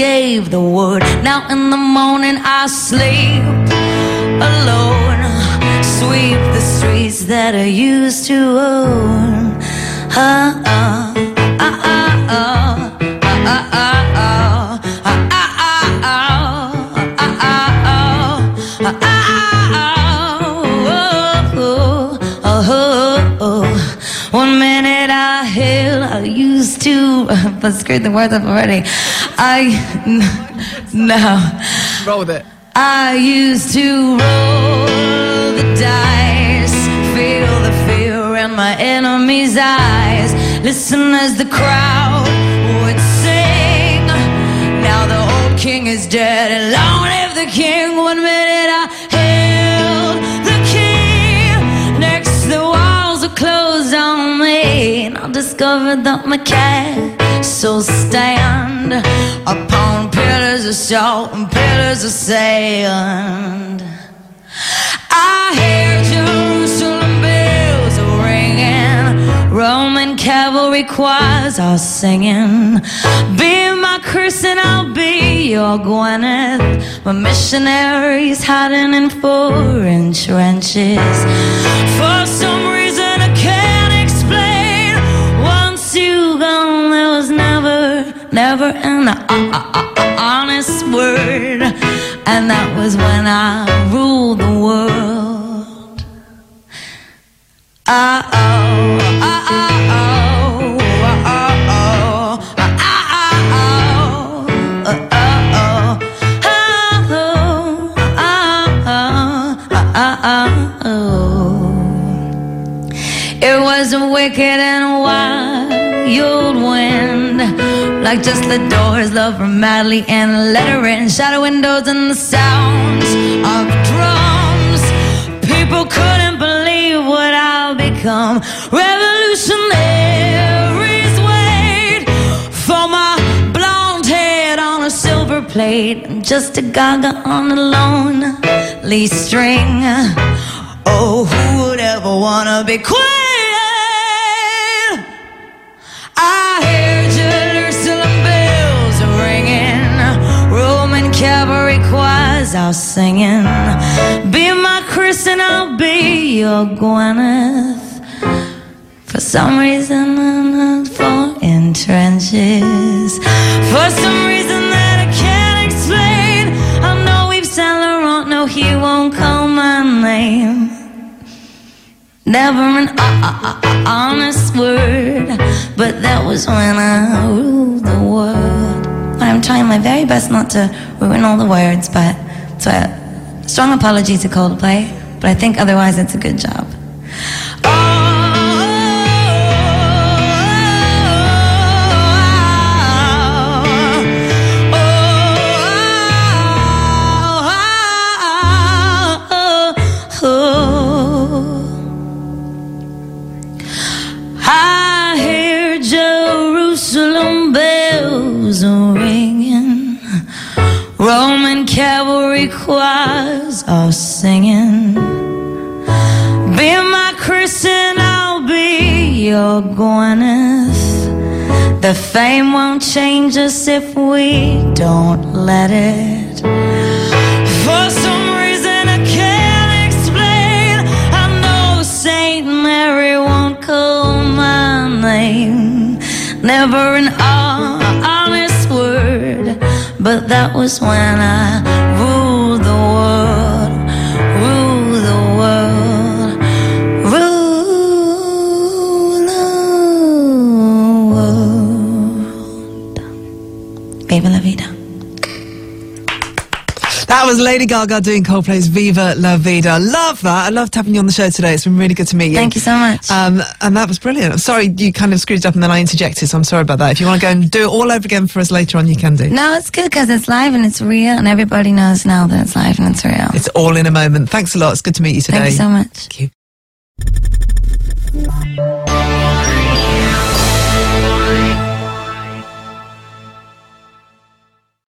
gave the word. Now in the morning I sleep alone, sweep the streets that I used to own. One minute I held, I used to, but screwed the words up already. Roll with it. I used to roll the dice, feel the fear in my enemy's eyes, listen as the crowd would sing. Now the old king is dead and long live the king. 1 minute I held the key, next the walls were closed on me, and I discovered that my castle stand upon pillars of salt and pillars of sand. I hear Jerusalem bells ringing, Roman cavalry choirs are singing. Be my Chris and I'll be your Gwyneth, my missionaries hiding in foreign trenches. For some reason I can't explain, once you gone there was never an honest word, and that was when I ruled the world. It was a wicked and wild wind, like just the doors, love from madly and lettering, shadow windows and the sounds of drums. People couldn't believe what I've become. Revolutionaries wait for my blonde head on a silver plate, and just a gaga on a lonely string. Oh, who would ever wanna be queen? I hear Jerusalem bells ringing, Roman cavalry choirs are singing. Be my Chris and I'll be your Gwyneth. For some reason I'm not for in trenches. For some reason that I can't explain, I know Yves Saint Laurent, no he won't call my name. Never an honest word, but that was when I ruled the world. I'm trying my very best not to ruin all the words, but so strong apology to Coldplay, but I think otherwise it's a good job. I hear Jerusalem bells ringing, Roman cavalry choirs are singing. Be my Chris and I'll be your Gwyneth. The fame won't change us if we don't let it. For some reason I can't explain, I know Saint Mary won't call my name. Never an honest word, but that was when I ruled the world, ruled the world, ruled the world. Viva la vida. That was Lady Gaga doing Coldplay's Viva La Vida. Love that. I loved having you on the show today. It's been really good to meet you. Thank you so much. And that was brilliant. I'm sorry you kind of screwed it up and then I interjected, so I'm sorry about that. If you want to go and do it all over again for us later on, you can do. No, it's good because it's live and it's real, and everybody knows now that it's live and it's real. It's all in a moment. Thanks a lot. It's good to meet you today. Thank you so much. Thank you.